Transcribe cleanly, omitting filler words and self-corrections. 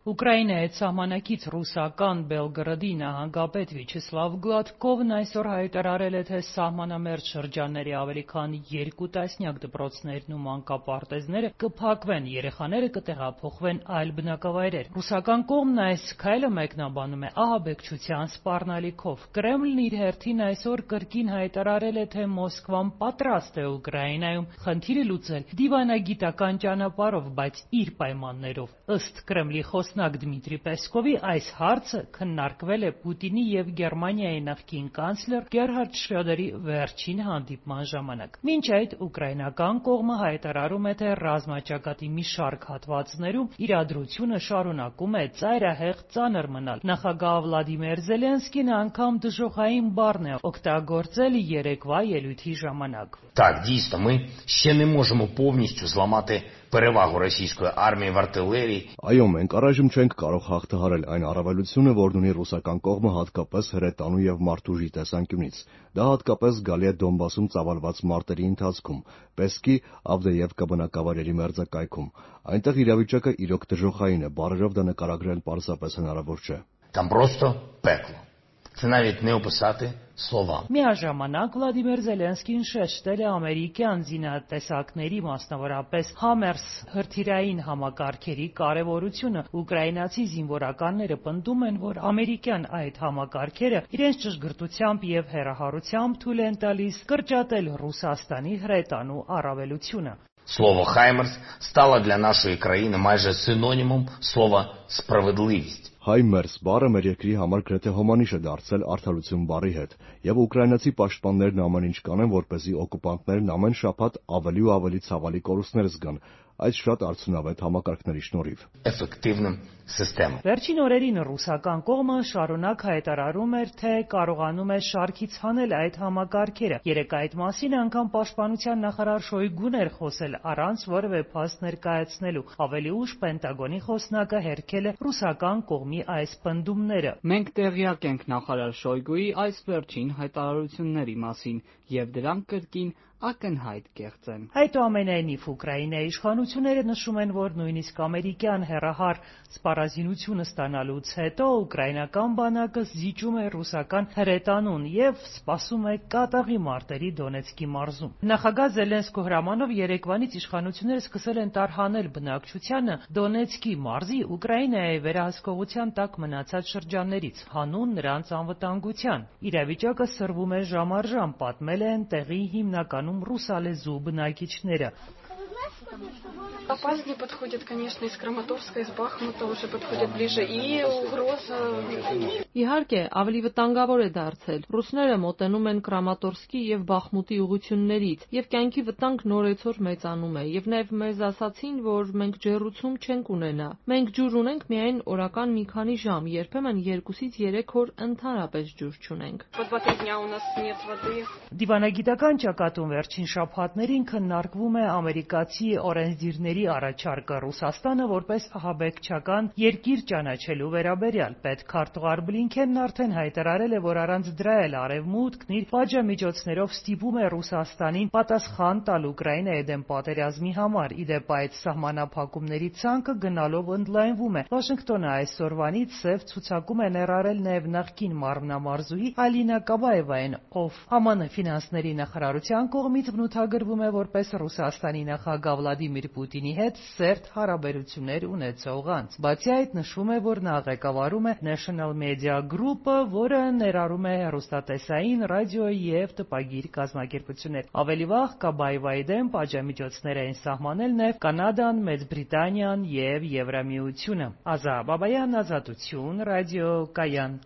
Ուկրաինայի հետ սահմանակից ռուսական Բելգրադի նահանգապետ Վիաչեսլավ Գլադկովն այսօր հայտարարել է, թե սահմանամերձ շրջանների ավելի քան 2 տասնյակ դպրոցներն ու մանկապարտեզները կփակվեն, երեխաները կտեղափոխվեն այլ բնակավայրեր։ Ռուսական կողմն այս քայլը մեկնաբանում է ահաբեկչության սպառնալիքով։ Կրեմլն իր հերթին այսօր կրկին հայտարարել է, թե Մոսկվան պատրաստ է Ուկրաինայում խնդիրը լուծել դիվանագիտական ճանապարհով, բայց իր պայմաններով։ Ըստ Կրեմլի խոսնակ Դմիտրի Պեսկովի, այս հարցը քննարկվել է Պուտինի եւ Գերմանիայի նախկին կանցլեր Գերհարդ Շրոդերի վերջին հանդիպման ժամանակ։ Մինչ այդ ուկրաինական կողմը հայտարարում է, թե ռազմաճակատի մի շարք հատվածներում իրադրությունը շարունակում է ծայրահեղ ծանր մնալ։ Նախագահ Վլադիմիր Զելենսկին անգամ դժոխային բառն է օգտագործել երեկվա ելույթի ժամանակ։ Так, дійсно, ми ще не можемо повністю зламати перевагу російської армії в артилерії. Այո, մենք առայժմ չենք կարող հաղթահարել այն առավելությունը, որն ունի ռուսական կողմը հատկապես հրետանու եւ մարդուժի տեսանկյունից։ Դա հատկապես զգալի է Դոնբասում ծավալված մարտերի ընթացքում, Պեսկի, Ավդեևկա բնակավայրերի մերձակայքում։ Այնտեղ իրավիճակը իրոք դժոխային է, բառերով դա նկարագրել պարզապես հնարավոր չէ։ Там просто пекло. Це навіть не описати словами. Միաժամանակ Վլադիմիր Զելենսկին շեշտել է ամերիկյան զինատեսակների, մասնավորապես Համերս հրթիռային համակարգերի կարևորությունը։ Ուկրաինացի զինվորականները պնդում են, որ ամերիկյան այդ համակարգերը իրենց ճշգրտությամբ եւ հեռահարությամբ թույլ են տալիս կրճատել Ռուսաստանի հրետանու առավելությունը։ Слово «Хаймерс» стало для нашої країни майже синонімом слова «справедливість». Հայմերս բառը մեր երկրի համար գրեթե հոմանիշ է դարձել արդարություն բառի հետ, եւ ուկրաինացի պաշտպաններն ամեն ինչ կանեն, որպեսզի օկուպանտներն ամեն շաբաթ ավելի ու ավելի ցավալի կորուստներ զգան, այս շատ արդյունավետ համակարգների շնորհիվ։ Ефективним системам. Վերջին օրերին ռուսական կողմը շարունակ հայտարարում էր, թե կարողանում է շարքից հանել այդ համակարգերը։ Երեկ այդ մասին անգամ պաշտպանության նախարար Շոյգուն էր խոսել առանց որևէ փաստ ներկայացնելու։ Ավելի ուշ Պենտագոնի խոսնակը հերքել է ռուսական կողմի այս պնդումները։ Մենք տեղյակ ենք նախարար Շոյգուի այս վերջին հայտարարությունների մասին եւ դրանք կրկին ակնհայտ կեղծ են։ Այդուամենայնիվ Ուկրաինայի իշխանությունները նշում են, որ նույնիսկ ամերիկյան հեռահար սպառազինությունը ստանալուց հետո ուկրաինական բանակը զիջում է ռուսական հրետանուն եւ սպասում է կատաղի մարտերի Դոնեցկի մարզում։ Նախագահ Զելենսկու հրամանով երեկվանից իշխանությունները սկսել են տարհանել բնակչությանը Դոնեցկի մարզի Ուկրաինայի վերահսկողության տակ մնացած շրջաններից, հանուն նրանց անվտանգության։ Իրավիճակը սրվում է ժամ առ ժամ, պատմել են տեղի հիմնականում ռուսալեզու բնակիչները։ Опаснее подходят, конечно, из Краматорска, из Бахмута уже подходят ближе, и угроза. Իհարկե, ավելի վտանգավոր է դարձել։ Ռուսները մոտենում են Կրամատորսկի եւ Բախմուտի ուղություններից, եւ կյանքի վտանգ նորեցօր մեծանում է, եւ նաեւ մեզ ասացին, որ մենք ջեռուցում չենք ունենա։ Մենք ջուր ունենք միայն օրական մի քանի ժամ, երբեմն 2-ից 3 օր ընդհանրապես ջուր չունենք։ По 2-3 дня у нас нет воды. Դիվանագիտական ճակատում վերջին շաբաթներին քննարկվում է ամերիկացի օրենսդիրների առաջարկը Ռուսաստանը որպես ահաբեկչական երկիր ճանաչելու վերաբերյալ։ Պետքարտուղար Բլինքենն արդեն հայտարարել է, որ առանց դրա էլ Արևմուտքն իր պատժամիջոցներով ստիպում է Ռուսաստանին պատասխան տալ Ուկրաինայի դեմ պատերազմի համար։ Ի դեպ, այդ սահմանափակումների ցանկը գնալով ընդլայնվում է։ Վաշինգտոնը այսօրվանից սև ցուցակում է ներառել նաև նախկին մարմնամարզուհի Ալինա Կաբաևային, ով ԱՄՆ ֆինանսների նախարարության կողմից բնութագրվում է որպես Ռուսաստանի նախագահ Վլադիմիր Պուտինի հետ սերտ հարաբերություններ ունեցող անձ։ Բացի այդ, նշվում է, որ նա ղեկավարում է National Media Group-ը, որը ներառում է հեռուստատեսային, ռադիո եւ տպագիր կազմակերպություններ։ Ավելի վաղ Կաբաևայի դեմ պատժամիջոցներ էին սահմանել նաև Կանադան, Մեծ Բրիտանիան եւ Եվրամիությունը։ Ազա Բաբայան, Ազատություն, ռադիո Կայան։